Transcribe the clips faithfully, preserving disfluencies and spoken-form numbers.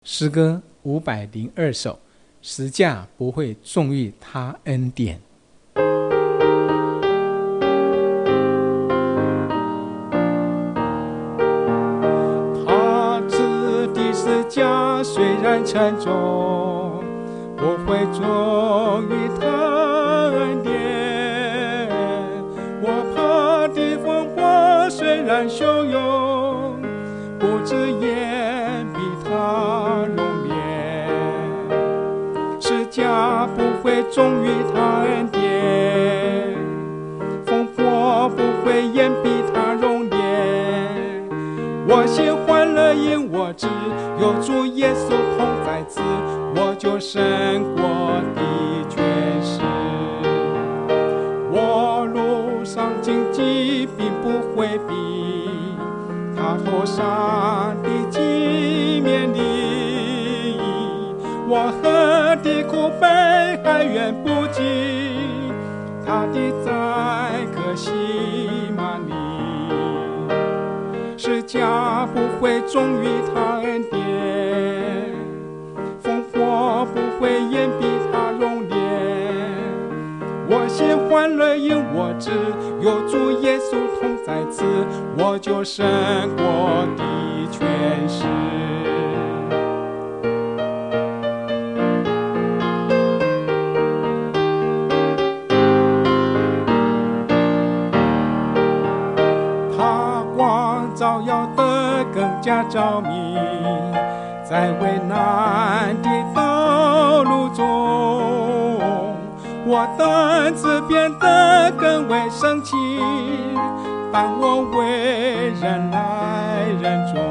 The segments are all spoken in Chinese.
诗歌五百零二首，十架不会重于他恩典。 他指的十架虽然沉重，不会重于他恩典。我怕的风波虽然汹涌，不知淹比他容脸。十架不会重于他恩典，风波不会淹比他容脸。我心欢乐因我知有主耶稣同在此，我就胜过的权势。我路上荆棘并不回避，他头上的纪念里，我喝的苦杯还远不及他的在可西玛尼。十架不会重于他恩典，风波不会淹比他容脸。我心欢乐因我知有主耶稣同在此，我就胜过的权势。他光照耀得更加照明，在危难的道路中，我担子变得更为生气，当我为人来人中。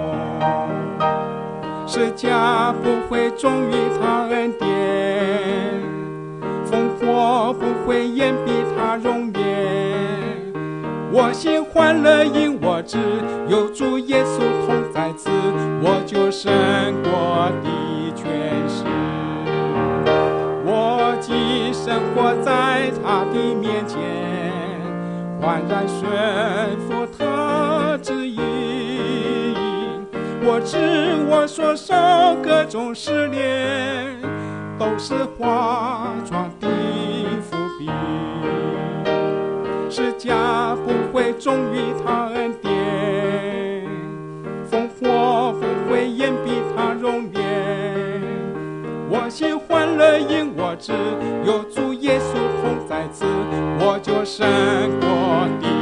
十架不会重于他恩典，风波不会淹比他容脸。我心欢乐因我知有主耶稣同在此，我就胜过的权势。我既生活在他的面前，hoàn然顺服他旨意。我知我所受各种试炼，都是化妆的伏笔。十架不会重于他恩典，风波不会淹比他容脸。我心欢乐因我知有主耶稣同在此，我就胜过的